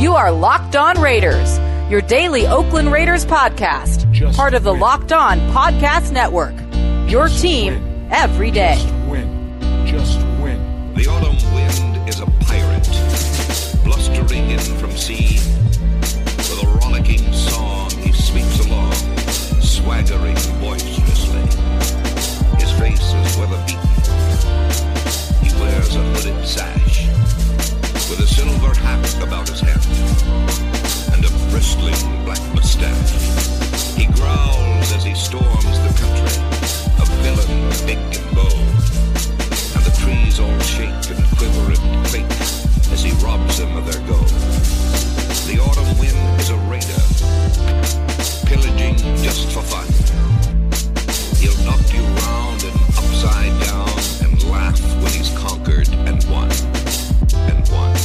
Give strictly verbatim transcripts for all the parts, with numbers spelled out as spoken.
You are Locked On Raiders, your daily Oakland Raiders podcast, Just part of the win. Locked On Podcast Network. Your Just team win. every day. Just win. Just win. The autumn wind is a pirate, blustering in from sea. With a rollicking song he sweeps along, swaggering boisterously. His face is weather-beaten. He wears a hooded sash, with a silver hat about his head, and a bristling black mustache. He growls as he storms the country, a villain big and bold, and the trees all shake and quiver and quake as he robs them of their gold. The autumn wind is a raider, pillaging just for fun. He'll knock you round and upside down and laugh when he's conquered and won, and won,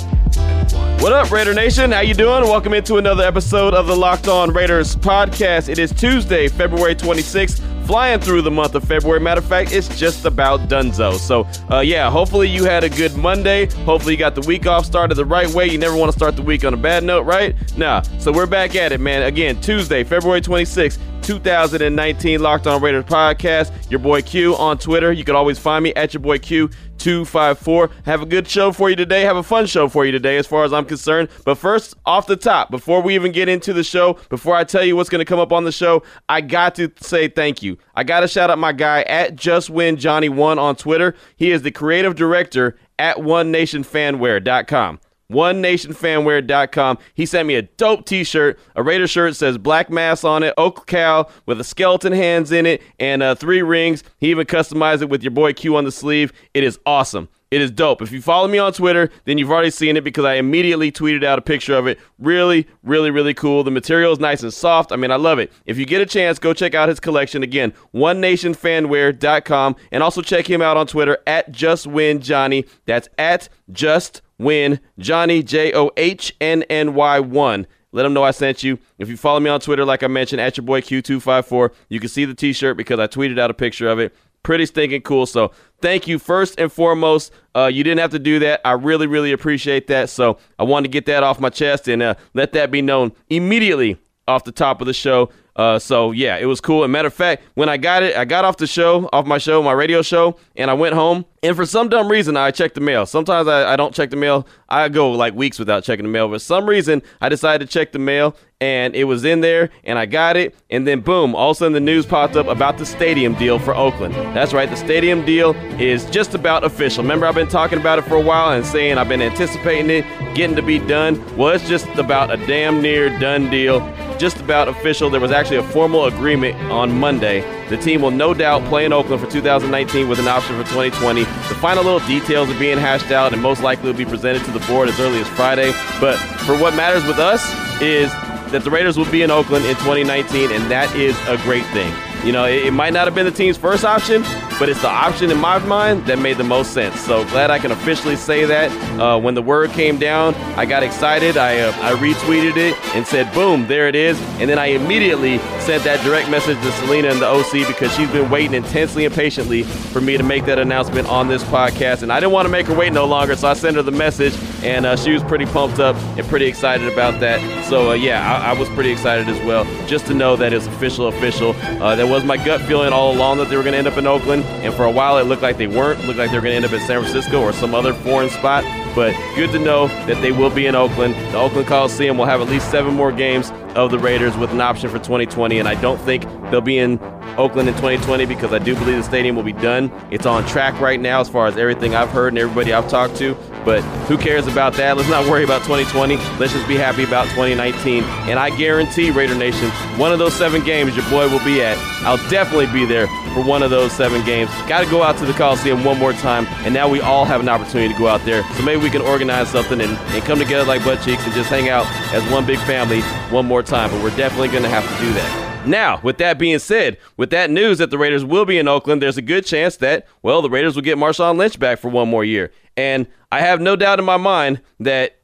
and won. What up, Raider Nation? How you doing? Welcome into another episode of the Locked On Raiders podcast. It is Tuesday, February twenty-sixth. Flying through the month of February. Matter of fact, it's just about donezo. So, uh, yeah, hopefully you had a good Monday. Hopefully you got the week off started the right way. You never want to start the week on a bad note, right? Nah. So we're back at it, man. Again, Tuesday, February twenty-sixth, two thousand nineteen, Locked On Raiders podcast. Your boy Q on Twitter. You can always find me at your boy Q two five four. Have a good show for you today. Have a fun show for you today as far as I'm concerned. But first, off the top, before we even get into the show, before I tell you what's going to come up on the show, I got to say thank you. I got to shout out my guy at Just Win Johnny one on Twitter. He is the creative director at one nation fanwear dot com. one nation fanwear dot com. He sent me a dope t-shirt, a Raider shirt that says Black Mass on it, Oak Cal with a skeleton hands in it, and uh, three rings. He even customized it with your boy Q on the sleeve. It is awesome. It is dope. If you follow me on Twitter, then you've already seen it because I immediately tweeted out a picture of it. Really, really, really cool. The material is nice and soft. I mean, I love it. If you get a chance, go check out his collection. Again, one nation fanwear dot com. And also check him out on Twitter at JustWinJohnny. That's at JustWinJohnny, J O H N N Y one. Let him know I sent you. If you follow me on Twitter, like I mentioned, at your boy Q two five four, you can see the t-shirt because I tweeted out a picture of it. Pretty stinking cool. So thank you first and foremost. Uh, you didn't have to do that. I really, really appreciate that. So I wanted to get that off my chest and uh, let that be known immediately off the top of the show. Uh, so yeah, it was cool. And matter of fact, when I got it, I got off the show, off my show, my radio show, and I went home. And for some dumb reason, I checked the mail. Sometimes I, I don't check the mail. I go like weeks without checking the mail. For some reason, I decided to check the mail, and it was in there, and I got it. And then boom, all of a sudden the news popped up about the stadium deal for Oakland. That's right, the stadium deal is just about official. Remember, I've been talking about it for a while and saying I've been anticipating it, getting to be done. Well, it's just about a damn near done deal. Just about official. There was actually a formal agreement on Monday. The team will no doubt play in Oakland for two thousand nineteen with an option for twenty twenty. The final little details are being hashed out and most likely will be presented to the board as early as Friday. But for what matters with us is that the Raiders will be in Oakland in twenty nineteen, and that is a great thing. You know, it, it might not have been the team's first option, but it's the option in my mind that made the most sense. So glad I can officially say that. Uh, when the word came down, I got excited. I uh, I retweeted it and said, boom, there it is. And then I immediately sent that direct message to Selena and the O C because she's been waiting intensely and patiently for me to make that announcement on this podcast. And I didn't want to make her wait no longer, so I sent her the message, and uh, she was pretty pumped up and pretty excited about that. So, uh, yeah, I, I was pretty excited as well, just to know that it's official, official. Uh, that was my gut feeling all along that they were going to end up in Oakland, and for a while it looked like they weren't. It looked like they were going to end up in San Francisco or some other foreign spot, but good to know that they will be in Oakland. The Oakland Coliseum will have at least seven more games of the Raiders with an option for twenty twenty, and I don't think they'll be in Oakland in twenty twenty because I do believe the stadium will be done. It's on track right now as far as everything I've heard and everybody I've talked to, but who cares about that? Let's not worry about twenty twenty. Let's just be happy about twenty nineteen, and I guarantee, Raider Nation, one of those seven games your boy will be at. I'll definitely be there for one of those seven games. Got to go out to the Coliseum one more time, and now we all have an opportunity to go out there, so maybe we can organize something and, and come together like butt cheeks and just hang out as one big family one more time, but we're definitely going to have to do that. Now, with that being said, with that news that the Raiders will be in Oakland, there's a good chance that, well, the Raiders will get Marshawn Lynch back for one more year. And I have no doubt in my mind that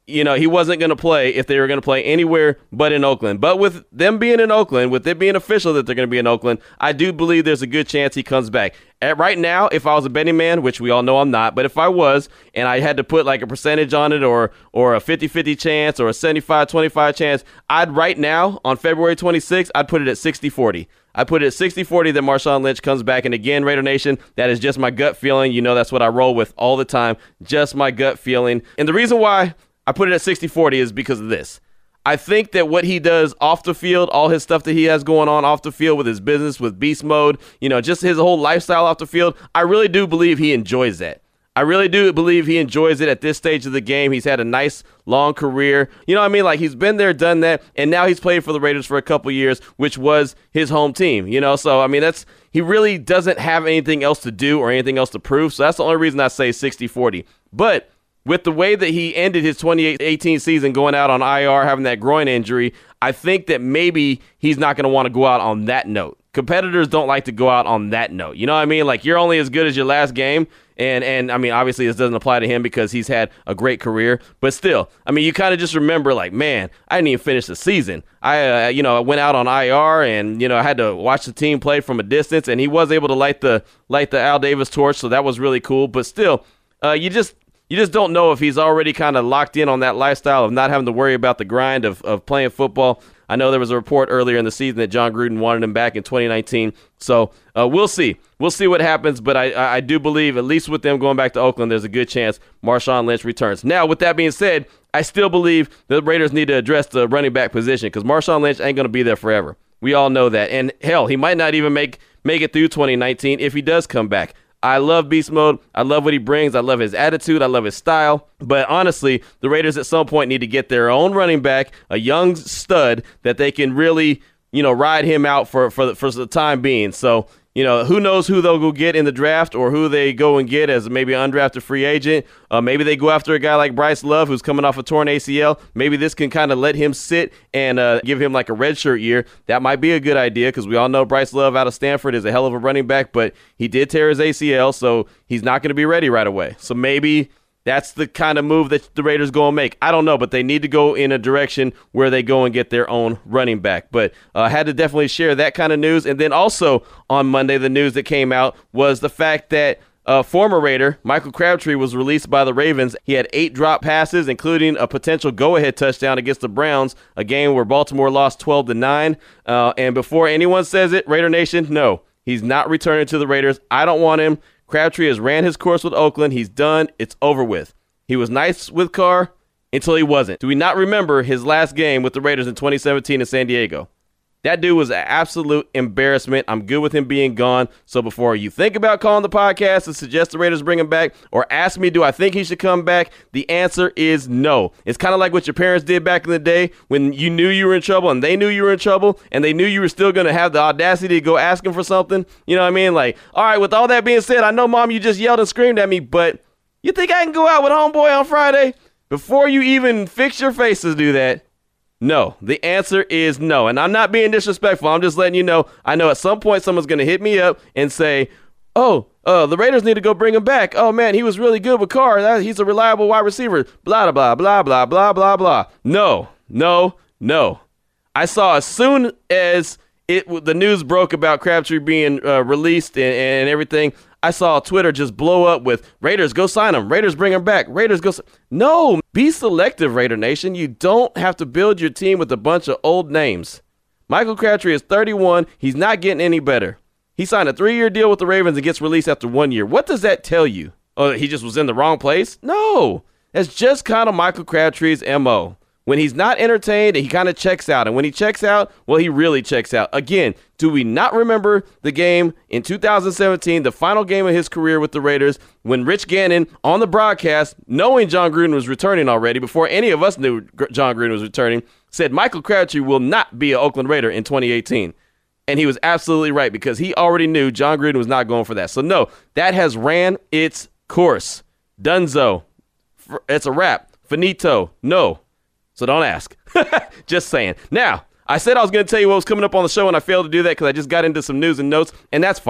you know, he wasn't going to play if they were going to play anywhere but in Oakland. But with them being in Oakland, with it being official that they're going to be in Oakland, I do believe there's a good chance he comes back. At right now, if I was a betting man, which we all know I'm not, but if I was and I had to put like a percentage on it or or a fifty-fifty chance or a seventy-five twenty-five chance, I'd right now on February twenty-sixth, I'd put it at sixty forty. I put it at sixty forty that Marshawn Lynch comes back. And again, Raider Nation, that is just my gut feeling. You know, that's what I roll with all the time. Just my gut feeling. And the reason why I put it at sixty forty is because of this. I think that what he does off the field, all his stuff that he has going on off the field with his business, with beast mode, you know, just his whole lifestyle off the field, I really do believe he enjoys that. I really do believe he enjoys it at this stage of the game. He's had a nice, long career. You know what I mean? Like, he's been there, done that, and now he's played for the Raiders for a couple years, which was his home team, you know? So, I mean, that's he really doesn't have anything else to do or anything else to prove, so that's the only reason I say sixty forty. But with the way that he ended his twenty eighteen season going out on I R, having that groin injury, I think that maybe he's not going to want to go out on that note. Competitors don't like to go out on that note. You know what I mean? Like, you're only as good as your last game. And, and I mean, obviously, this doesn't apply to him because he's had a great career. But still, I mean, you kind of just remember, like, man, I didn't even finish the season. I, uh, you know, I went out on I R and, you know, I had to watch the team play from a distance. And he was able to light the light the Al Davis torch. So that was really cool. But still, uh, you just you just don't know if he's already kind of locked in on that lifestyle of not having to worry about the grind of, of playing football. I know there was a report earlier in the season that John Gruden wanted him back in twenty nineteen. So uh, we'll see. We'll see what happens. But I, I do believe, at least with them going back to Oakland, there's a good chance Marshawn Lynch returns. Now, with that being said, I still believe the Raiders need to address the running back position because Marshawn Lynch ain't going to be there forever. We all know that. And, hell, he might not even make, make it through twenty nineteen if he does come back. I love beast mode. I love what he brings. I love his attitude. I love his style. But honestly, the Raiders at some point need to get their own running back, a young stud that they can really, you know, ride him out for for the, for the time being. So, you know, who knows who they'll go get in the draft or who they go and get as maybe an undrafted free agent. Uh, maybe they go after a guy like Bryce Love who's coming off a torn A C L. Maybe this can kind of let him sit and uh, give him like a redshirt year. That might be a good idea because we all know Bryce Love out of Stanford is a hell of a running back, but he did tear his A C L, so he's not going to be ready right away. So maybe that's the kind of move that the Raiders go and make. I don't know, but they need to go in a direction where they go and get their own running back. But I uh, had to definitely share that kind of news. And then also on Monday, the news that came out was the fact that uh, former Raider Michael Crabtree was released by the Ravens. He had eight drop passes, including a potential go-ahead touchdown against the Browns, a game where Baltimore lost twelve to nine. Uh, and before anyone says it, Raider Nation, no, he's not returning to the Raiders. I don't want him. Crabtree has ran his course with Oakland. He's done. It's over with. He was nice with Carr until he wasn't. Do we not remember his last game with the Raiders in twenty seventeen in San Diego? That dude was an absolute embarrassment. I'm good with him being gone. So before you think about calling the podcast and suggest the Raiders bring him back or ask me, do I think he should come back? The answer is no. It's kind of like what your parents did back in the day when you knew you were in trouble and they knew you were in trouble and they knew you were still going to have the audacity to go ask him for something. You know what I mean? Like, all right, with all that being said, I know, Mom, you just yelled and screamed at me, but you think I can go out with homeboy on Friday? Before you even fix your face to do that, no. The answer is no. And I'm not being disrespectful. I'm just letting you know. I know at some point someone's going to hit me up and say, oh, uh, the Raiders need to go bring him back. Oh, man, he was really good with Carr. That, he's a reliable wide receiver. Blah, blah, blah, blah, blah, blah, blah. No, no, no. I saw as soon as it the news broke about Crabtree being uh, released and, and everything, I saw Twitter just blow up with Raiders, go sign him. Raiders, bring him back. Raiders, go. Si-. No, be selective, Raider Nation. You don't have to build your team with a bunch of old names. Michael Crabtree is thirty-one. He's not getting any better. He signed a three-year deal with the Ravens and gets released after one year. What does that tell you? Oh, he just was in the wrong place? No. That's just kind of Michael Crabtree's M O. When he's not entertained, he kind of checks out. And when he checks out, well, he really checks out. Again, do we not remember the game in two thousand seventeen, the final game of his career with the Raiders, when Rich Gannon, on the broadcast, knowing John Gruden was returning already, before any of us knew John Gruden was returning, said Michael Crabtree will not be an Oakland Raider in twenty eighteen. And he was absolutely right because he already knew John Gruden was not going for that. So, no, that has ran its course. Dunzo. It's a wrap. Finito. No. So don't ask. Just saying. Now, I said I was going to tell you what was coming up on the show, and I failed to do that because I just got into some news and notes, and that's fine.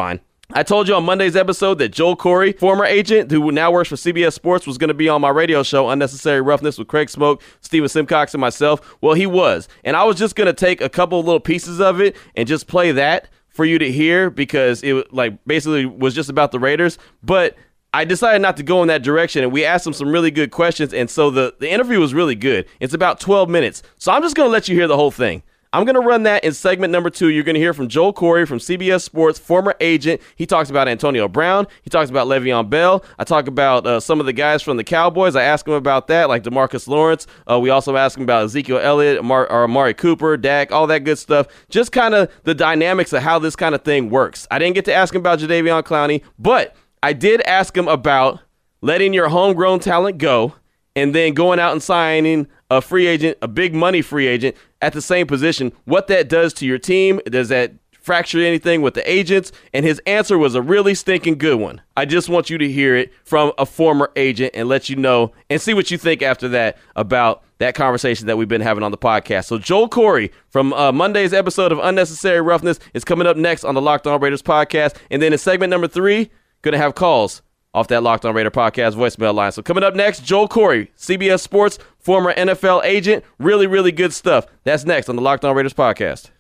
I told you on Monday's episode that Joel Corry, former agent who now works for C B S Sports, was going to be on my radio show, Unnecessary Roughness, with Craig Smoke, Steven Simcox, and myself. Well, he was. And I was just going to take a couple little pieces of it and just play that for you to hear because it like basically was just about the Raiders. But I decided not to go in that direction, and we asked him some really good questions. And so the, the interview was really good. It's about twelve minutes. So I'm just going to let you hear the whole thing. I'm going to run that in segment number two. You're going to hear from Joel Corry from C B S Sports, former agent. He talks about Antonio Brown. He talks about Le'Veon Bell. I talk about uh, some of the guys from the Cowboys. I ask him about that, like DeMarcus Lawrence. Uh, we also ask him about Ezekiel Elliott, Amar- or Amari Cooper, Dak, all that good stuff. Just kind of the dynamics of how this kind of thing works. I didn't get to ask him about Jadeveon Clowney, but I did ask him about letting your homegrown talent go and then going out and signing a free agent, a big money free agent at the same position, what that does to your team. Does that fracture anything with the agents? And his answer was a really stinking good one. I just want you to hear it from a former agent and let you know and see what you think after that about that conversation that we've been having on the podcast. So Joel Corry from uh, Monday's episode of Unnecessary Roughness is coming up next on the Locked On Raiders podcast. And then in segment number three, going to have calls off that Locked On Raider podcast voicemail line. So coming up next, Joel Corry, C B S Sports, former N F L agent. Really, really good stuff. That's next on the Locked On Raiders podcast.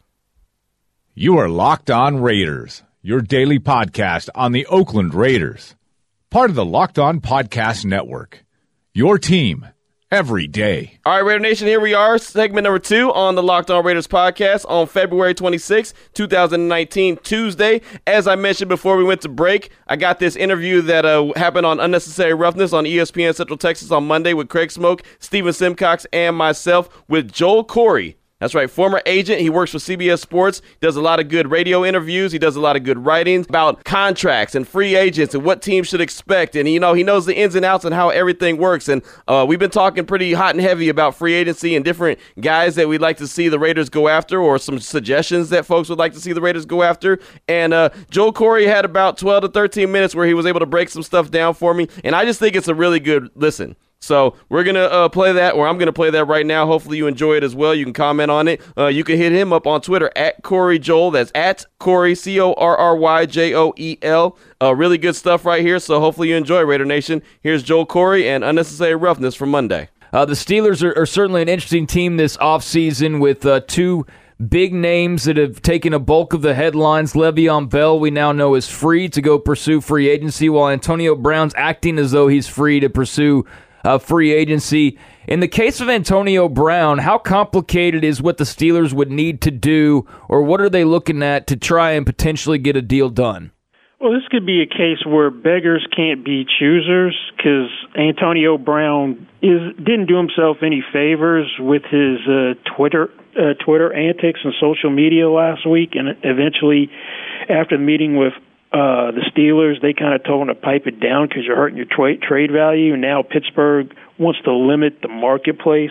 You are Locked On Raiders, your daily podcast on the Oakland Raiders. Part of the Locked On Podcast Network. Your team every day. All right, Raider Nation, here we are. Segment number two on the Locked On Raiders podcast on February twenty-sixth, twenty nineteen, Tuesday. As I mentioned before we went to break, I got this interview that uh, happened on Unnecessary Roughness on E S P N Central Texas on Monday with Craig Smoke, Steven Simcox, and myself with Joel Corry. That's right, former agent. He works for C B S Sports, does a lot of good radio interviews. He does a lot of good writing about contracts and free agents and what teams should expect. And, you know, he knows the ins and outs and how everything works. And uh, we've been talking pretty hot and heavy about free agency and different guys that we'd like to see the Raiders go after, or some suggestions that folks would like to see the Raiders go after. And uh, Joel Corry had about twelve to thirteen minutes where he was able to break some stuff down for me. And I just think it's a really good listen. So we're going to uh, play that, or I'm going to play that right now. Hopefully you enjoy it as well. You can comment on it. Uh, you can hit him up on Twitter, at Corry Joel. That's at Corry, C O R R Y J O E L. Uh, really good stuff right here, so hopefully you enjoy, Raider Nation. Here's Joel Corry and Unnecessary Roughness from Monday. Uh, the Steelers are, are certainly an interesting team this offseason with uh, two big names that have taken a bulk of the headlines. Le'Veon Bell, we now know, is free to go pursue free agency, while Antonio Brown's acting as though he's free to pursue Uh, free agency. In the case of Antonio Brown, how complicated is what the Steelers would need to do, or what are they looking at to try and potentially get a deal done? Well, this could be a case where beggars can't be choosers, because Antonio Brown is didn't do himself any favors with his uh, Twitter uh, Twitter antics and social media last week, and eventually, after the meeting with Uh, the Steelers, they kind of told him to pipe it down because you're hurting your tra- trade value. And now Pittsburgh wants to limit the marketplace.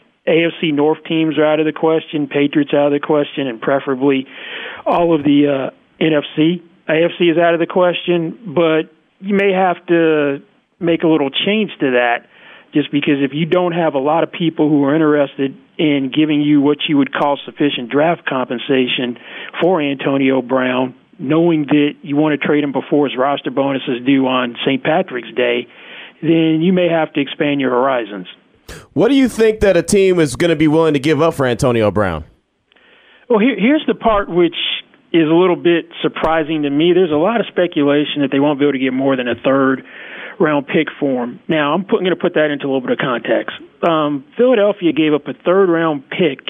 A F C North teams are out of the question, Patriots out of the question, and preferably all of the uh, N F C. A F C is out of the question, but you may have to make a little change to that, just because if you don't have a lot of people who are interested in giving you what you would call sufficient draft compensation for Antonio Brown, knowing that you want to trade him before his roster bonus is due on Saint Patrick's Day, then you may have to expand your horizons. What do you think that a team is going to be willing to give up for Antonio Brown? Well, here, here's the part which is a little bit surprising to me. There's a lot of speculation that they won't be able to get more than a third-round pick for him. Now, I'm put, going to put that into a little bit of context. Um, Philadelphia gave up a third-round pick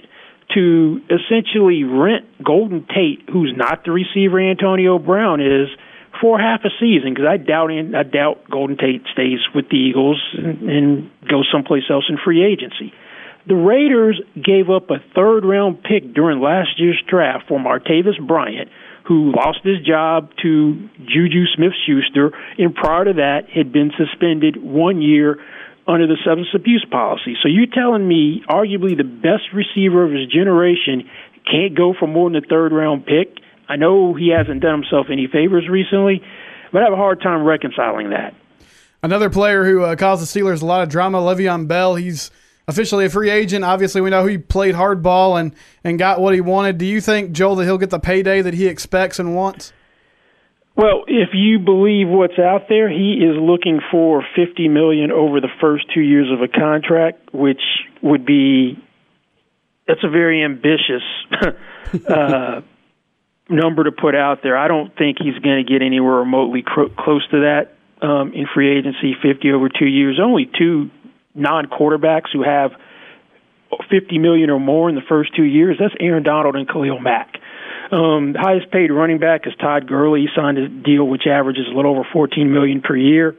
to essentially rent Golden Tate, who's not the receiver Antonio Brown is, for half a season, because I doubt I doubt Golden Tate stays with the Eagles and, and goes someplace else in free agency. The Raiders gave up a third-round pick during last year's draft for Martavis Bryant, who lost his job to Juju Smith-Schuster, and prior to that had been suspended one year under the substance abuse policy. So you're telling me arguably the best receiver of his generation can't go for more than a third-round pick? I know he hasn't done himself any favors recently, but I have a hard time reconciling that. Another player who uh, caused the Steelers a lot of drama, Le'Veon Bell. He's officially a free agent. Obviously, we know he played hardball and, and got what he wanted. Do you think, Joel, that he'll get the payday that he expects and wants? Well, if you believe what's out there, he is looking for fifty million dollars over the first two years of a contract, which would be that's a very ambitious uh, number to put out there. I don't think he's going to get anywhere remotely cr- close to that um, in free agency. fifty over two years. Only two non-quarterbacks who have fifty million dollars or more in the first two years. That's Aaron Donald and Khalil Mack. Um, the highest paid running back is Todd Gurley. He signed a deal which averages a little over fourteen million dollars per year.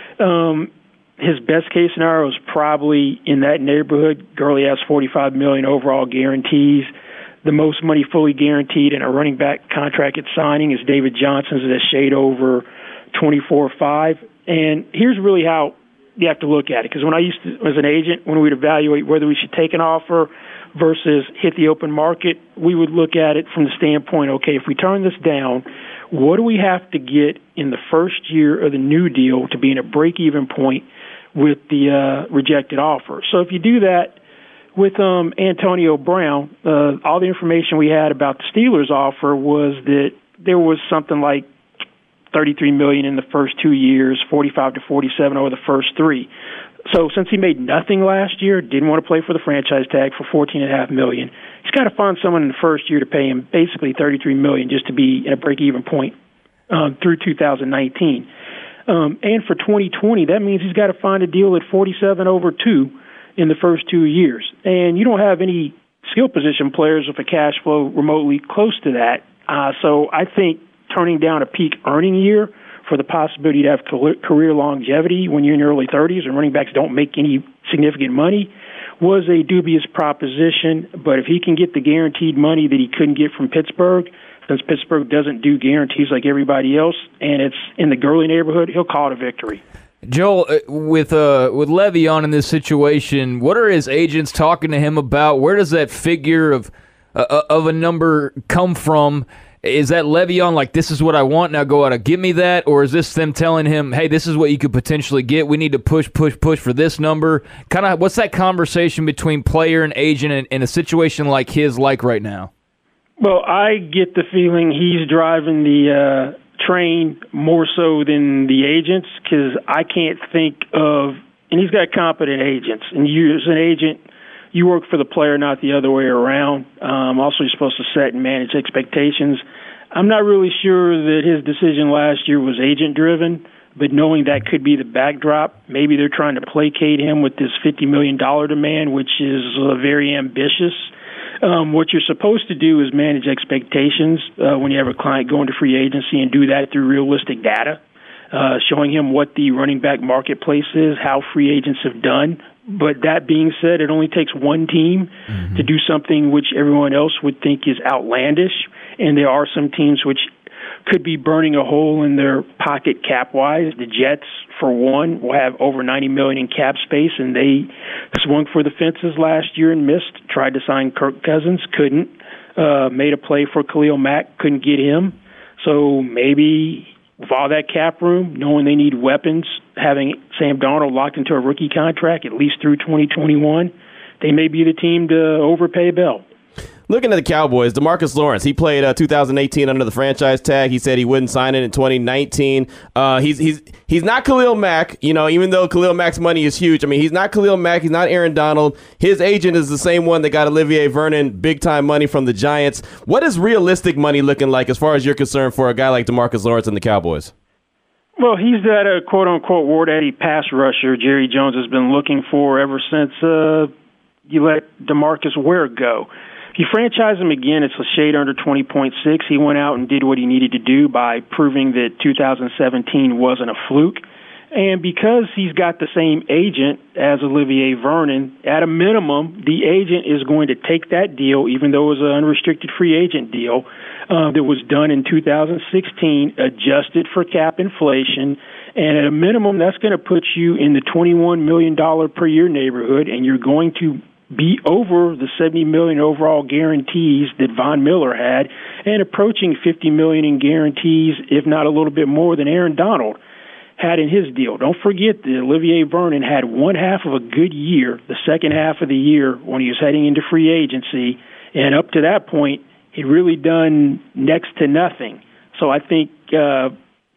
Um, his best case scenario is probably in that neighborhood. Gurley has forty-five million dollars overall guarantees. The most money fully guaranteed in a running back contract at signing is David Johnson's at a shade over twenty-four point five. And here's really how you have to look at it. Because when I used to, as an agent, when we'd evaluate whether we should take an offer versus hit the open market, we would look at it from the standpoint, okay, if we turn this down, what do we have to get in the first year of the new deal to be in a break-even point with the uh, rejected offer? So if you do that with um, Antonio Brown, uh, all the information we had about the Steelers' offer was that there was something like thirty-three million dollars in the first two years, forty-five to forty-seven over the first three. So since he made nothing last year, didn't want to play for the franchise tag for fourteen point five million dollars, he's got to find someone in the first year to pay him basically thirty-three million dollars just to be at a break-even point um, through two thousand nineteen. Um, and for twenty twenty, that means he's got to find a deal at forty-seven over two in the first two years. And you don't have any skill position players with a cash flow remotely close to that. Uh, so I think turning down a peak earning year for the possibility to have career longevity when you're in your early thirties and running backs don't make any significant money was a dubious proposition. But if he can get the guaranteed money that he couldn't get from Pittsburgh, since Pittsburgh doesn't do guarantees like everybody else, and it's in the Gurley neighborhood, he'll call it a victory. Joel, with uh, with Le'Veon in this situation, what are his agents talking to him about? Where does that figure of uh, of a number come from? Is that Le'Veon like, this is what I want, now go out and give me that? Or is this them telling him, hey, this is what you could potentially get, we need to push, push, push for this number? Kind of, what's that conversation between player and agent in, in a situation like his like right now? Well, I get the feeling he's driving the uh, train more so than the agents, because I can't think of, and he's got competent agents, and you as an agent, you work for the player, not the other way around. Um, also, you're supposed to set and manage expectations. I'm not really sure that his decision last year was agent-driven, but knowing that could be the backdrop, maybe they're trying to placate him with this fifty million dollars demand, which is uh, very ambitious. Um, what you're supposed to do is manage expectations uh, when you have a client go into free agency and do that through realistic data, uh, showing him what the running back marketplace is, how free agents have done. But that being said, it only takes one team mm-hmm. to do something which everyone else would think is outlandish, and there are some teams which could be burning a hole in their pocket cap-wise. The Jets, for one, will have over ninety million dollars in cap space, and they swung for the fences last year and missed. Tried to sign Kirk Cousins, couldn't. Uh, made a play for Khalil Mack, couldn't get him. So maybe with all that cap room, knowing they need weapons, having Sam Darnold locked into a rookie contract at least through twenty twenty-one, they may be the team to overpay Bell. Looking at the Cowboys, DeMarcus Lawrence, he played uh, two thousand eighteen under the franchise tag. He said he wouldn't sign it in twenty nineteen. Uh, he's he's he's not Khalil Mack, you know, even though Khalil Mack's money is huge. I mean, he's not Khalil Mack. He's not Aaron Donald. His agent is the same one that got Olivier Vernon big-time money from the Giants. What is realistic money looking like as far as you're concerned for a guy like DeMarcus Lawrence and the Cowboys? Well, he's that uh, quote-unquote Ward Eddie pass rusher Jerry Jones has been looking for ever since uh, you let DeMarcus Ware go. If you franchise him again, it's a shade under twenty point six. He went out and did what he needed to do by proving that two thousand seventeen wasn't a fluke. And because he's got the same agent as Olivier Vernon, at a minimum, the agent is going to take that deal, even though it was an unrestricted free agent deal uh, that was done in two thousand sixteen, adjusted for cap inflation. And at a minimum, that's going to put you in the twenty-one million dollars per year neighborhood, and you're going to be over the seventy million dollars overall guarantees that Von Miller had, and approaching fifty million dollars in guarantees, if not a little bit more than Aaron Donald had in his deal. Don't forget that Olivier Vernon had one half of a good year, the second half of the year when he was heading into free agency, and up to that point, he'd really done next to nothing. So I think uh,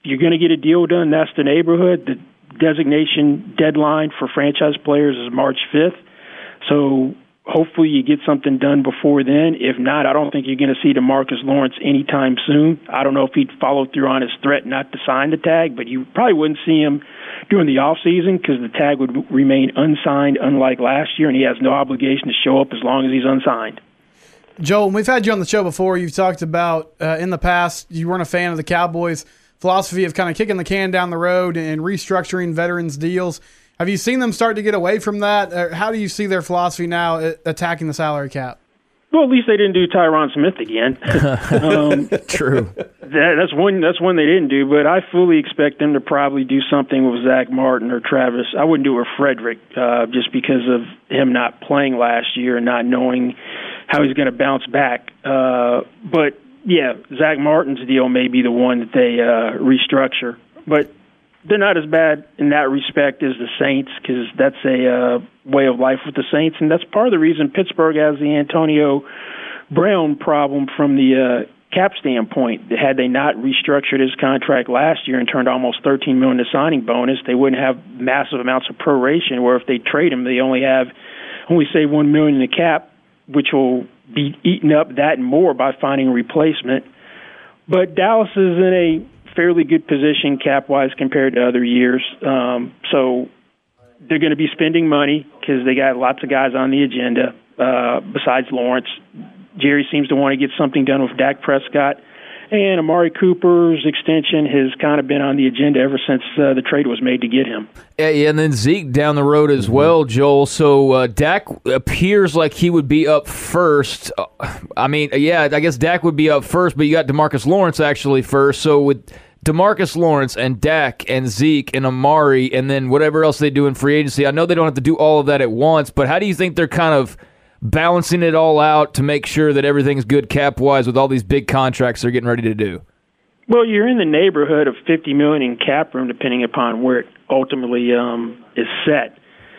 you're going to get a deal done, that's the neighborhood. The designation deadline for franchise players is March fifth. So hopefully you get something done before then. If not, I don't think you're going to see DeMarcus Lawrence anytime soon. I don't know if he'd follow through on his threat not to sign the tag, but you probably wouldn't see him during the offseason because the tag would remain unsigned, unlike last year, and he has no obligation to show up as long as he's unsigned. Joel, we've had you on the show before. You've talked about uh, in the past you weren't a fan of the Cowboys' philosophy of kind of kicking the can down the road and restructuring veterans' deals. Have you seen them start to get away from that? Or how do you see their philosophy now uh, attacking the salary cap? Well, at least they didn't do Tyron Smith again. um, True. That, that's one. That's one they didn't do. But I fully expect them to probably do something with Zach Martin or Travis. I wouldn't do it with Frederick uh, just because of him not playing last year and not knowing how he's going to bounce back. Uh, but yeah, Zach Martin's deal may be the one that they uh, restructure. But they're not as bad in that respect as the Saints because that's a uh, way of life with the Saints, and that's part of the reason Pittsburgh has the Antonio Brown problem from the uh, cap standpoint. Had they not restructured his contract last year and turned almost thirteen million dollars to signing bonus, they wouldn't have massive amounts of proration. Where if they trade him, they only have only save one million dollars in the cap, which will be eaten up that and more by finding a replacement. But Dallas is in a fairly good position cap-wise compared to other years. Um, so they're going to be spending money because they got lots of guys on the agenda uh, besides Lawrence. Jerry seems to want to get something done with Dak Prescott. And Amari Cooper's extension has kind of been on the agenda ever since uh, the trade was made to get him. Yeah, yeah, and then Zeke down the road as well, Joel. So uh, Dak appears like he would be up first. Uh, I mean, yeah, I guess Dak would be up first, but you got DeMarcus Lawrence actually first. So with DeMarcus Lawrence and Dak and Zeke and Amari and then whatever else they do in free agency, I know they don't have to do all of that at once, but how do you think they're kind of balancing it all out to make sure that everything's good cap-wise with all these big contracts they're getting ready to do? Well, you're in the neighborhood of fifty million dollars in cap room, depending upon where it ultimately um, is set.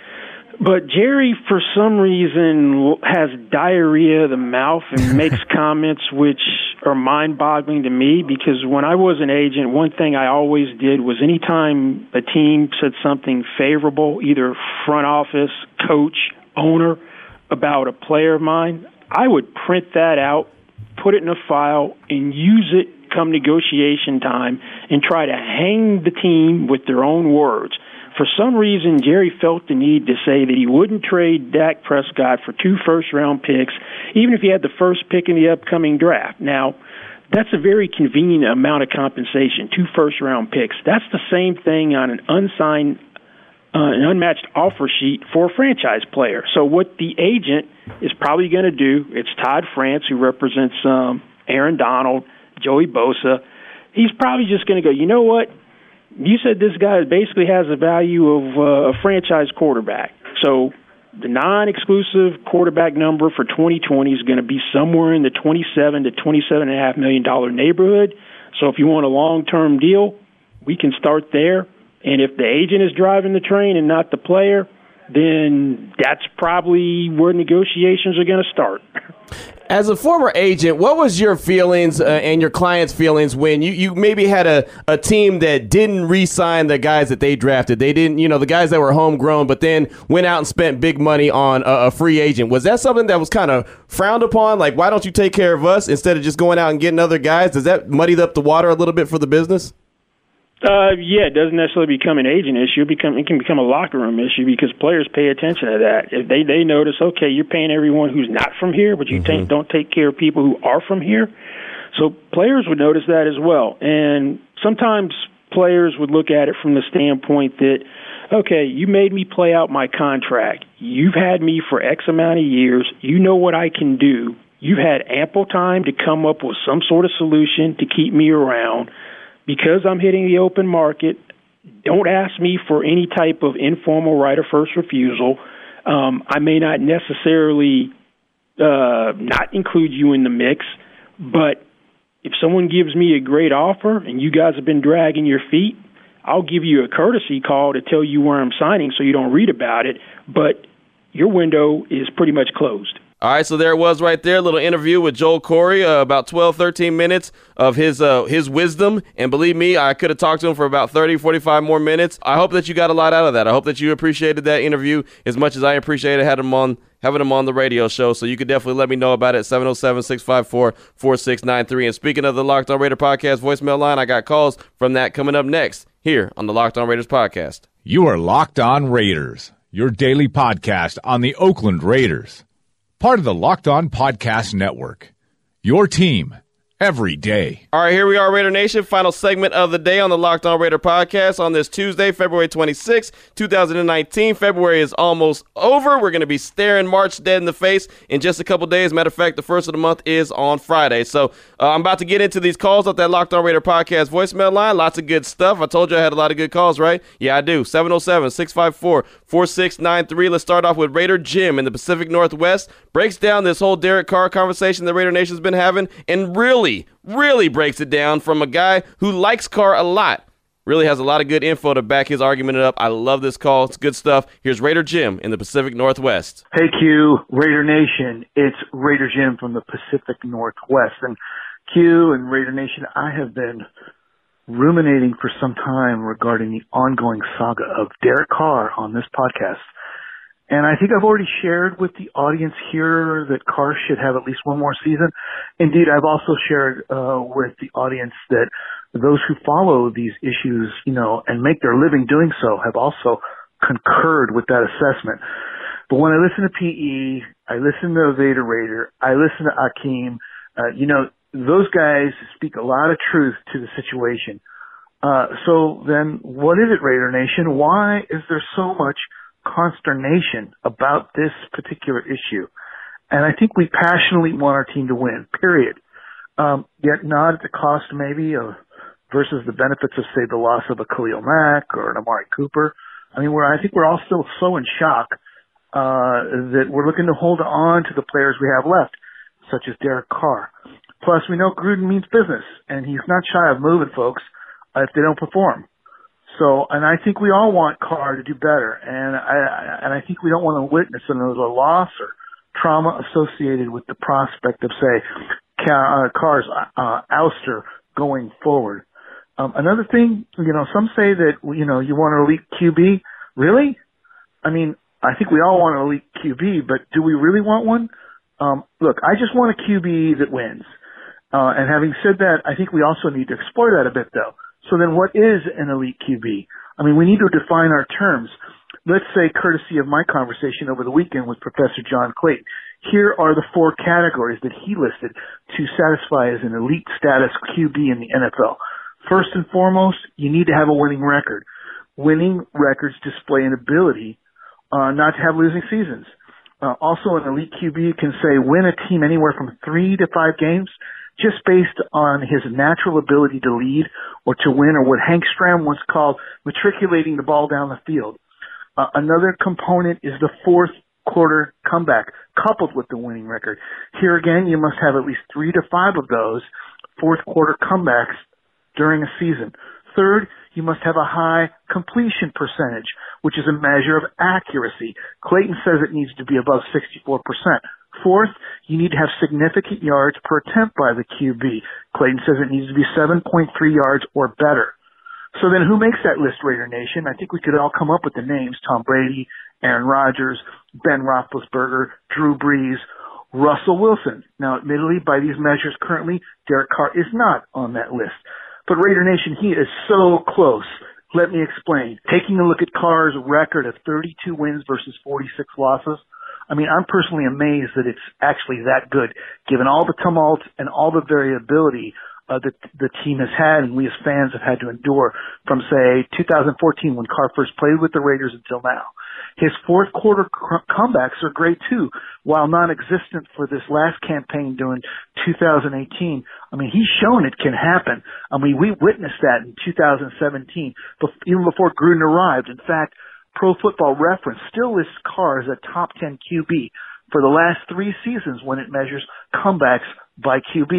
But Jerry, for some reason, has diarrhea of the mouth and makes comments which are mind-boggling to me because when I was an agent, one thing I always did was anytime a team said something favorable, either front office, coach, owner, about a player of mine, I would print that out, put it in a file, and use it come negotiation time and try to hang the team with their own words. For some reason, Jerry felt the need to say that he wouldn't trade Dak Prescott for two first-round picks, even if he had the first pick in the upcoming draft. Now, that's a very convenient amount of compensation, two first-round picks. That's the same thing on an unsigned Uh, an unmatched offer sheet for a franchise player. So what the agent is probably going to do, it's Todd France, who represents um, Aaron Donald, Joey Bosa. He's probably just going to go, you know what? You said this guy basically has the value of uh, a franchise quarterback. So the non-exclusive quarterback number for twenty twenty is going to be somewhere in the twenty-seven to twenty-seven point five million dollars neighborhood. So if you want a long-term deal, we can start there. And if the agent is driving the train and not the player, then that's probably where negotiations are going to start. As a former agent, what was your feelings uh, and your clients' feelings when you, you maybe had a, a team that didn't re-sign the guys that they drafted? They didn't, you know, the guys that were homegrown, but then went out and spent big money on a, a free agent. Was that something that was kind of frowned upon? Like, why don't you take care of us instead of just going out and getting other guys? Does that muddy up the water a little bit for the business? Uh, yeah, it doesn't necessarily become an agent issue. It, become, it can become a locker room issue because players pay attention to that. If they, they notice, okay, you're paying everyone who's not from here, but you mm-hmm. take, don't take care of people who are from here. So players would notice that as well. And sometimes players would look at it from the standpoint that, okay, you made me play out my contract. You've had me for X amount of years. You know what I can do. You've had ample time to come up with some sort of solution to keep me around. Because I'm hitting the open market, don't ask me for any type of informal right of first refusal. Um, I may not necessarily uh, not include you in the mix, but if someone gives me a great offer and you guys have been dragging your feet, I'll give you a courtesy call to tell you where I'm signing so you don't read about it. But your window is pretty much closed. All right, so there it was right there, a little interview with Joel Corry, uh, about twelve, thirteen minutes of his uh, his wisdom. And believe me, I could have talked to him for about thirty, forty-five more minutes. I hope that you got a lot out of that. I hope that you appreciated that interview as much as I appreciated having him on, having him on the radio show. So you could definitely let me know about it, seven oh seven, six five four, four six nine three. And speaking of the Locked On Raider podcast voicemail line, I got calls from that coming up next here on the Locked On Raiders podcast. You are Locked On Raiders, your daily podcast on the Oakland Raiders. Part of the Locked On Podcast Network. Your team every day. All right, here we are, Raider Nation. Final segment of the day on the Locked On Raider podcast on this Tuesday, February twenty-sixth, twenty nineteen. February is almost over. We're going to be staring March dead in the face in just a couple days. Matter of fact, the first of the month is on Friday. So uh, I'm about to get into these calls off that Locked On Raider podcast voicemail line. Lots of good stuff. I told you I had a lot of good calls, right? Yeah, I do. seven oh seven, six five four, four six nine three. Let's start off with Raider Jim in the Pacific Northwest. Breaks down this whole Derek Carr conversation that Raider Nation's been having and really, really breaks it down from a guy who likes Carr a lot. Really has a lot of good info to back his argument up. I love this call. It's good stuff. Here's Raider Jim in the Pacific Northwest. Hey, Q, Raider Nation. It's Raider Jim from the Pacific Northwest. And Q and Raider Nation, I have been ruminating for some time regarding the ongoing saga of Derek Carr on this podcast. And I think I've already shared with the audience here that Carr should have at least one more season. Indeed, I've also shared uh, with the audience that those who follow these issues, you know, and make their living doing so have also concurred with that assessment. But when I listen to P E, I listen to Vader Raider, I listen to Akeem, uh, you know, those guys speak a lot of truth to the situation. Uh, so then what is it, Raider Nation? Why is there so much consternation about this particular issue? And I think we passionately want our team to win, period. Um, yet not at the cost maybe of versus the benefits of, say, the loss of a Khalil Mack or an Amari Cooper. I mean, we're, I think we're all still so in shock uh, that we're looking to hold on to the players we have left, such as Derek Carr. Plus, we know Gruden means business, and he's not shy of moving folks uh, if they don't perform. So, and I think we all want Carr to do better, and I and I think we don't want to witness another loss or trauma associated with the prospect of, say, Carr's uh, ouster going forward. Um, another thing, you know, some say that, you know, you want an elite Q B. Really? I mean, I think we all want an elite Q B, but do we really want one? Um, look, I just want a Q B that wins. Uh, and having said that, I think we also need to explore that a bit, though. So then what is an elite Q B? I mean, we need to define our terms. Let's say, courtesy of my conversation over the weekend with Professor John Clayton, here are the four categories that he listed to satisfy as an elite status Q B in the N F L. First and foremost, you need to have a winning record. Winning records display an ability uh, not to have losing seasons. Uh, also, an elite Q B can say win a team anywhere from three to five games just based on his natural ability to lead or to win, or what Hank Stram once called matriculating the ball down the field. Uh, another component is the fourth quarter comeback coupled with the winning record. Here again, you must have at least three to five of those fourth quarter comebacks during a season. Third, you must have a high completion percentage, which is a measure of accuracy. Clayton says it needs to be above sixty-four percent. Fourth, you need to have significant yards per attempt by the Q B. Clayton says it needs to be seven point three yards or better. So then who makes that list, Raider Nation? I think we could all come up with the names: Tom Brady, Aaron Rodgers, Ben Roethlisberger, Drew Brees, Russell Wilson. Now, admittedly, by these measures currently, Derek Carr is not on that list. But Raider Nation, he is so close. Let me explain. Taking a look at Carr's record of thirty-two wins versus forty-six losses, I mean, I'm personally amazed that it's actually that good, given all the tumult and all the variability uh, that the team has had and we as fans have had to endure from, say, two thousand fourteen when Carr first played with the Raiders until now. His fourth quarter c- comebacks are great too, while non-existent for this last campaign during two thousand eighteen. I mean, he's shown it can happen. I mean, we witnessed that in two thousand seventeen, even before Gruden arrived. In fact, Pro Football Reference still lists Carr as a top ten Q B for the last three seasons when it measures comebacks by Q Bs.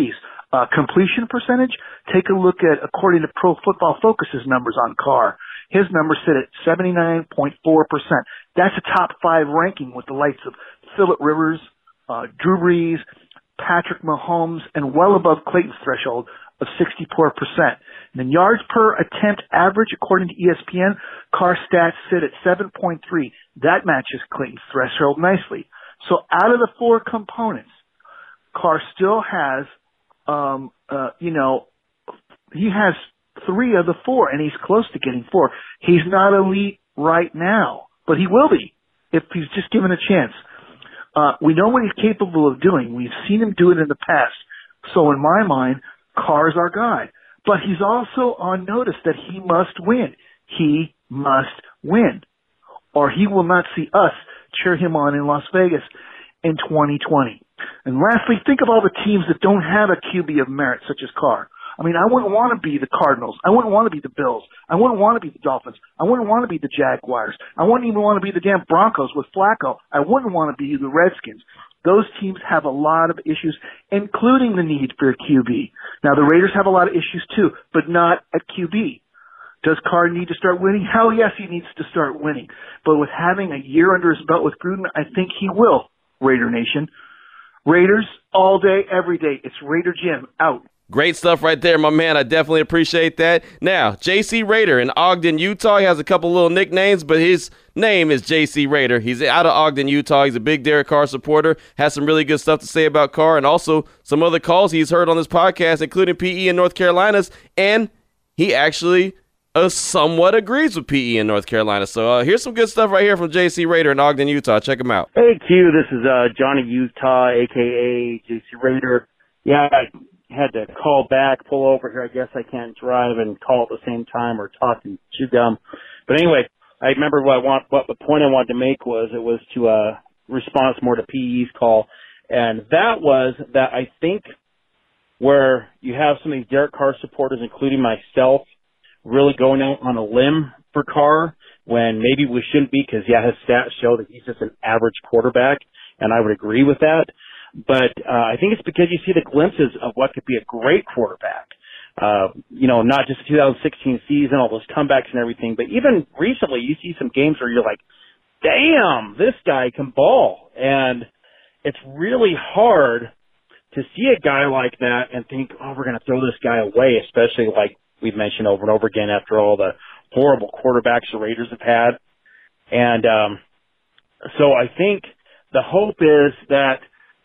Uh, completion percentage, take a look at, according to Pro Football Focus's numbers on Carr, his numbers sit at seventy-nine point four percent. That's a top five ranking with the likes of Phillip Rivers, uh, Drew Brees, Patrick Mahomes, and well above Clayton's threshold of sixty-four percent. And then yards per attempt average, according to E S P N, Carr stats sit at seven point three. That matches Clayton's threshold nicely. So out of the four components, Carr still has Um, uh, you know, he has three of the four, and he's close to getting four. He's not elite right now, but he will be if he's just given a chance. Uh, we know what he's capable of doing. We've seen him do it in the past. So in my mind, Carr's our guy. But he's also on notice that he must win. He must win, or he will not see us cheer him on in Las Vegas in twenty twenty. And lastly, think of all the teams that don't have a Q B of merit, such as Carr. I mean, I wouldn't want to be the Cardinals. I wouldn't want to be the Bills. I wouldn't want to be the Dolphins. I wouldn't want to be the Jaguars. I wouldn't even want to be the damn Broncos with Flacco. I wouldn't want to be the Redskins. Those teams have a lot of issues, including the need for a Q B. Now, the Raiders have a lot of issues too, but not at Q B. Does Carr need to start winning? Hell yes, he needs to start winning. But with having a year under his belt with Gruden, I think he will, Raider Nation. Raiders all day, every day. It's Raider Jim out. Great stuff right there, my man. I definitely appreciate that. Now, J C Raider in Ogden, Utah. He has a couple little nicknames, but his name is J C Raider. He's out of Ogden, Utah. He's a big Derek Carr supporter, has some really good stuff to say about Carr, and also some other calls he's heard on this podcast, including P E in North Carolina's, and he actually uh, somewhat agrees with P E in North Carolina. So uh, here's some good stuff right here from J C Raider in Ogden, Utah. Check him out. Hey, Q, this is uh, Johnny Utah, a k a. J C Raider. Yeah, I had to call back, pull over here. I guess I can't drive and call at the same time or talk and chew gum. But anyway, I remember what I want. What the point I wanted to make was it was to uh, response more to P E's call, and that was that I think where you have some of these Derek Carr supporters, including myself, really going out on a limb for Carr when maybe we shouldn't be, because, yeah, his stats show that he's just an average quarterback, and I would agree with that. But uh, I think it's because you see the glimpses of what could be a great quarterback. Uh, you know, not just the two thousand sixteen season, all those comebacks and everything, but even recently you see some games where you're like, damn, this guy can ball. And it's really hard to see a guy like that and think, oh, we're going to throw this guy away, especially like we've mentioned over and over again after all the horrible quarterbacks the Raiders have had. And um, so I think the hope is that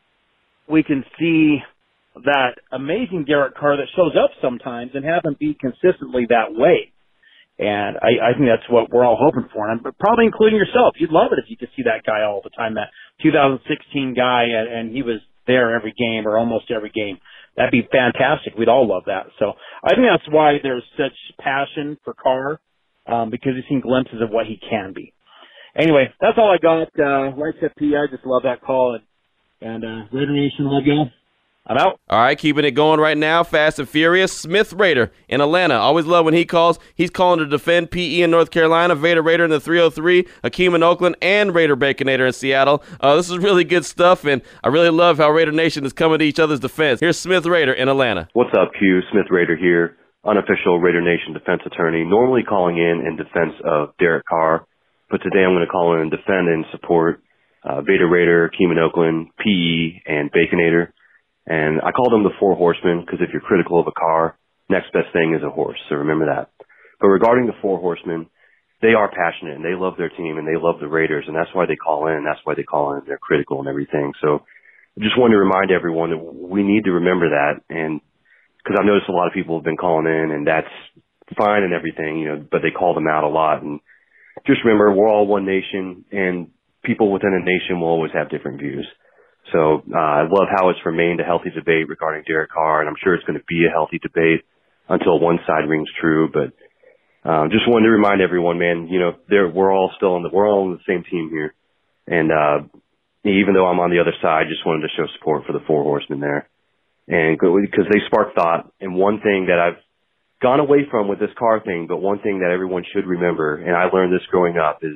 we can see that amazing Derek Carr that shows up sometimes and have him be consistently that way. And I, I think that's what we're all hoping for, and probably including yourself. You'd love it if you could see that guy all the time, that two thousand sixteen guy, and, and he was there every game or almost every game. That'd be fantastic. We'd all love that. So I think that's why there's such passion for Carr, um, because he's seen glimpses of what he can be. Anyway, that's all I got. Uh, like I said, P, I just love that call. And, and uh, Raider Nation, love y'all. I'm out. All right, keeping it going right now, fast and furious. Smith Raider in Atlanta. Always love when he calls. He's calling to defend P E in North Carolina, Vader Raider in the three oh three, Akeem in Oakland, and Raider Baconator in Seattle. Uh, this is really good stuff, and I really love how Raider Nation is coming to each other's defense. Here's Smith Raider in Atlanta. What's up, Q? Smith Raider here, unofficial Raider Nation defense attorney, normally calling in in defense of Derek Carr, but today I'm going to call in and defend and support uh, Vader Raider, Akeem in Oakland, P E, and Baconator. And I call them the four horsemen because if you're critical of a car, next best thing is a horse. So remember that. But regarding the four horsemen, they are passionate and they love their team and they love the Raiders. And that's why they call in. That's why they call in. They're critical and everything. So I just wanted to remind everyone that we need to remember that. And because I've noticed a lot of people have been calling in and that's fine and everything, you know, but they call them out a lot. And just remember, we're all one nation and people within a nation will always have different views. So uh, I love how it's remained a healthy debate regarding Derek Carr, and I'm sure it's going to be a healthy debate until one side rings true. But uh, just wanted to remind everyone, man, you know, we're all still on the we're all on the same team here, and uh, even though I'm on the other side, just wanted to show support for the four horsemen there, and because they spark thought. And one thing that I've gone away from with this Carr thing, but one thing that everyone should remember, and I learned this growing up, is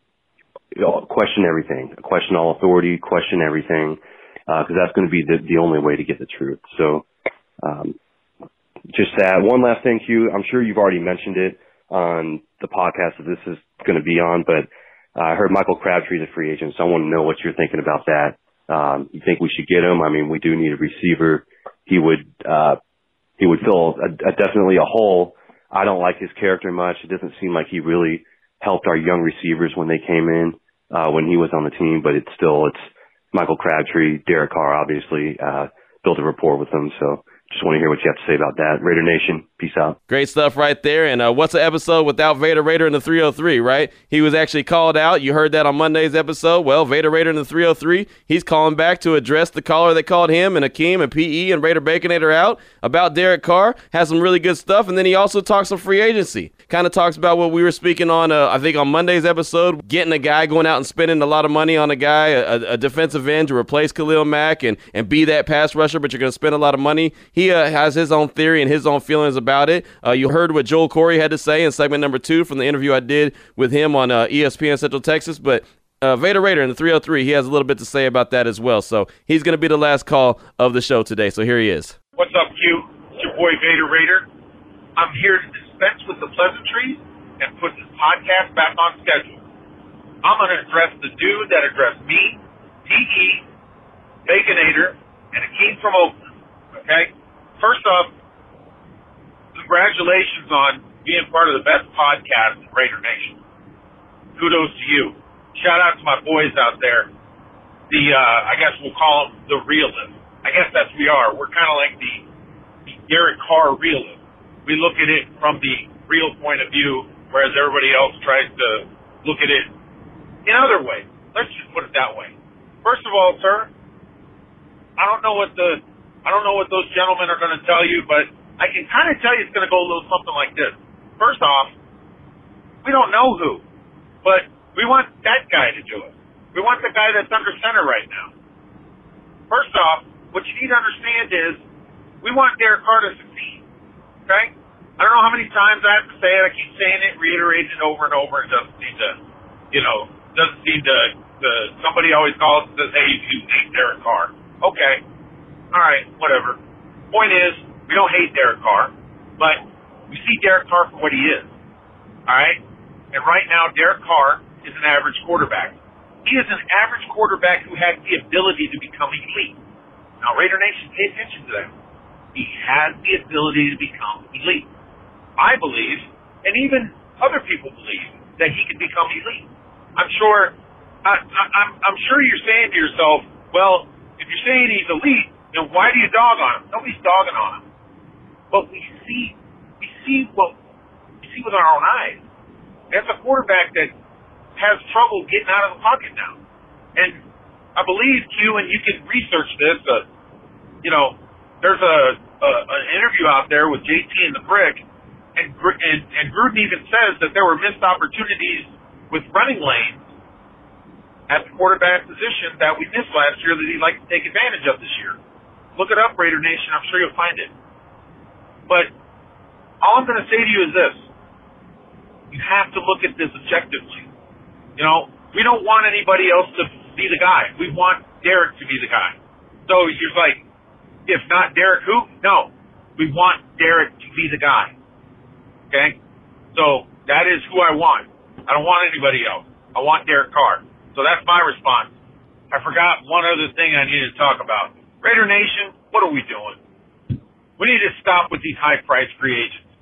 question everything, question all authority, question everything, because uh, that's going to be the, the only way to get the truth. So Um, just that. One last thing, Hugh. I'm sure you've already mentioned it on the podcast that this is going to be on, but uh, I heard Michael Crabtree's a free agent, so I want to know what you're thinking about that. Um, you think we should get him? I mean, we do need a receiver. He would uh, he would fill a, a, definitely a hole. I don't like his character much. It doesn't seem like he really helped our young receivers when they came in, uh, when he was on the team, but it's still, it's Michael Crabtree, Derek Carr, obviously, uh, built a rapport with him. So just want to hear what you have to say about that. Raider Nation, peace out. Great stuff right there. And uh, what's an episode without Vader Raider in the three oh three, right? He was actually called out. You heard that on Monday's episode. Well, Vader Raider in the three oh three, he's calling back to address the caller that called him, and Akeem and P E and Raider Baconator out about Derek Carr. Has some really good stuff. And then he also talks some free agency. Kind of talks about what we were speaking on, uh, I think, on Monday's episode, getting a guy going out and spending a lot of money on a guy, a, a defensive end to replace Khalil Mack and, and be that pass rusher, but you're going to spend a lot of money. He uh, has his own theory and his own feelings about it. Uh, you heard what Joel Corey had to say in segment number two from the interview I did with him on uh, E S P N Central Texas, but uh, Vader Raider in the three oh three, he has a little bit to say about that as well. So he's going to be the last call of the show today. So here he is. What's up, Q? It's your boy Vader Raider. I'm here to dispense with the pleasantries and put this podcast back on schedule. I'm going to address the dude that addressed me, P E, Baconator, and Akeem from Oakland. Okay? First off, congratulations on being part of the best podcast in Raider Nation. Kudos to you. Shout out to my boys out there. The, uh, I guess we'll call them the realists. I guess that's we are. We're kind of like the, the Derek Carr realists. We look at it from the real point of view, whereas everybody else tries to look at it in other ways. Let's just put it that way. First of all, sir, I don't know what the, I don't know what those gentlemen are going to tell you, but I can kind of tell you it's going to go a little something like this. First off, we don't know who, but we want that guy to do it. We want the guy that's under center right now. First off, what you need to understand is we want Derek Carr to succeed. Okay? I don't know how many times I have to say it. I keep saying it, reiterating it over and over. It doesn't seem to, you know, doesn't seem to, to somebody always calls and says, hey, you hate Derek Carr. Okay. All right, whatever. Point is, we don't hate Derek Carr, but we see Derek Carr for what he is. All right? And right now, Derek Carr is an average quarterback. He is an average quarterback who has the ability to become elite. Now, Raider Nation, pay attention to that. He has the ability to become elite. I believe, and even other people believe, that he can become elite. I'm sure, I, I, I'm, I'm sure you're saying to yourself, well, if you're saying he's elite, then why do you dog on him? Nobody's dogging on him. But we see, we see what, we see with our own eyes. That's a quarterback that has trouble getting out of the pocket now. And I believe, Q, and you can research this, uh, you know, there's a, a an interview out there with J T and the Brick, and, and and Gruden even says that there were missed opportunities with running lanes at the quarterback position that we missed last year that he'd like to take advantage of this year. Look it up, Raider Nation. I'm sure you'll find it. But all I'm going to say to you is this. You have to look at this objectively. You know, we don't want anybody else to be the guy. We want Derek to be the guy. So you're like, if not Derek, who? No. We want Derek to be the guy. Okay? So that is who I want. I don't want anybody else. I want Derek Carr. So that's my response. I forgot one other thing I needed to talk about. Raider Nation, what are we doing? We need to stop with these high-priced free agents.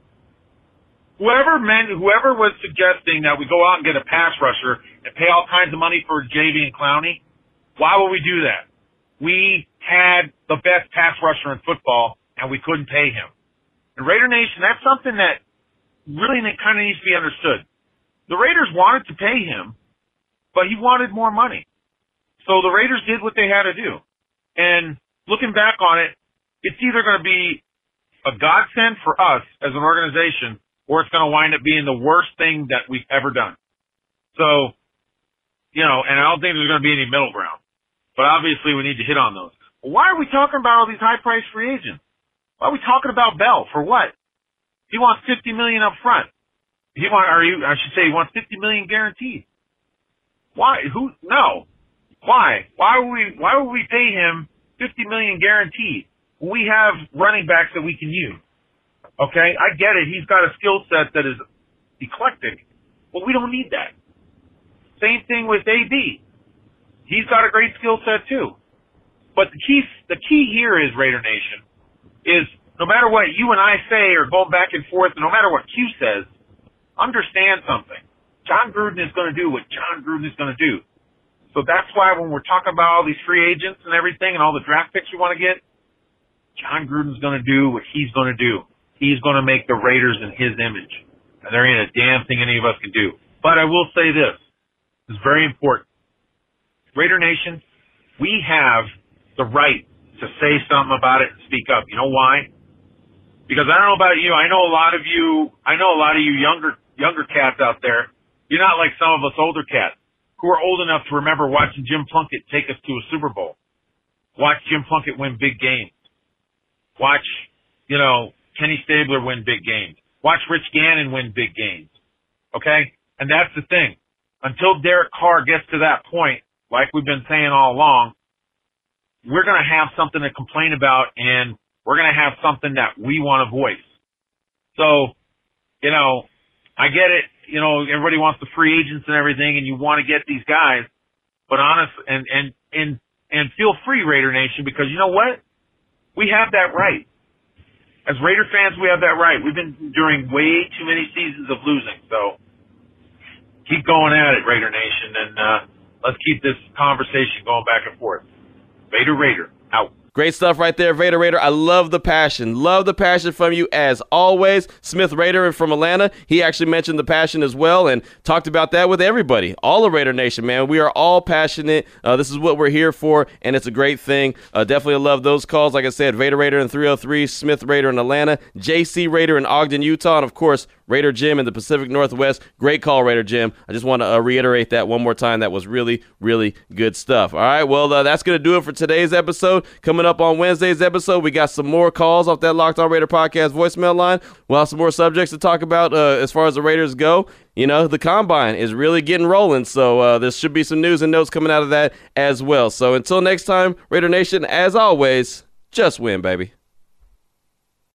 Whoever meant, whoever was suggesting that we go out and get a pass rusher and pay all kinds of money for J V and Clowney, why would we do that? We had the best pass rusher in football, and we couldn't pay him. And Raider Nation, that's something that really kind of needs to be understood. The Raiders wanted to pay him, but he wanted more money. So the Raiders did what they had to do. And looking back on it, it's either going to be a godsend for us as an organization, or it's going to wind up being the worst thing that we've ever done. So, you know, and I don't think there's going to be any middle ground. But obviously we need to hit on those. Why are we talking about all these high-priced free agents? Why are we talking about Bell? For what? He wants fifty million dollars up front. He want, or you, I should say, he wants fifty million dollars guaranteed. Why? Who? No. Why? Why would we? Why would we pay him fifty million dollars guaranteed? we have running backs that we can use. Okay? I get it. He's got a skill set that is eclectic. Well, we don't need that. Same thing with A B. He's got a great skill set too. But the key, the key here is, Raider Nation, is no matter what you and I say or going back and forth, and no matter what Q says, understand something. John Gruden is going to do what John Gruden is going to do. So that's why when we're talking about all these free agents and everything and all the draft picks we want to get, John Gruden's going to do what he's going to do. He's going to make the Raiders in his image. And there ain't a damn thing any of us can do. But I will say this. This is very important. Raider Nation, we have the right to say something about it and speak up. You know why? Because I don't know about you. I know a lot of you, I know a lot of you younger, younger cats out there. You're not like some of us older cats who are old enough to remember watching Jim Plunkett take us to a Super Bowl. Watch Jim Plunkett win big games. Watch, you know, Kenny Stabler win big games. Watch Rich Gannon win big games. Okay? And that's the thing. Until Derek Carr gets to that point, like we've been saying all along, we're going to have something to complain about, and we're going to have something that we want to voice. So, you know, I get it. You know, everybody wants the free agents and everything, and you want to get these guys. But honest, and, and, and, and feel free, Raider Nation, because you know what? We have that right. As Raider fans, we have that right. We've been during way too many seasons of losing. So keep going at it, Raider Nation, and uh, let's keep this conversation going back and forth. Vader Raider, out. Great stuff right there, Vader Raider. I love the passion. Love the passion from you as always. Smith Raider from Atlanta, he actually mentioned the passion as well and talked about that with everybody. All of Raider Nation, man. We are all passionate. Uh, this is what we're here for, and it's a great thing. Uh, definitely love those calls. Like I said, Vader Raider in three oh three, Smith Raider in Atlanta, J C Raider in Ogden, Utah, and of course, Raider Jim in the Pacific Northwest. Great call, Raider Jim. I just want to uh, reiterate that one more time. That was really, really good stuff. All right, well, uh, that's going to do it for today's episode. Coming up on Wednesday's episode, we got some more calls off that Locked On Raider podcast voicemail line. We'll have some more subjects to talk about uh, as far as the Raiders go. You know, the Combine is really getting rolling, so uh, there should be some news and notes coming out of that as well. So until next time, Raider Nation, as always, just win, baby.